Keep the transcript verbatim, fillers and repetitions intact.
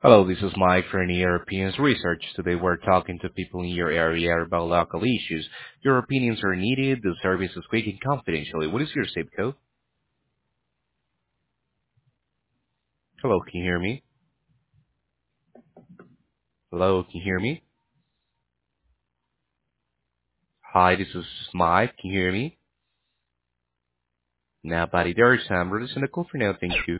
Hello, this is Mike from Europeans Research. Today we're talking to people in your area about local issues. Your opinions are needed. The service is quick and confidentially. What is your zip code? Hello, can you hear me? Hello, can you hear me? Hi, this is Mike. Can you hear me? Now, buddy, there is Sam. We're listening to call for now. Thank you.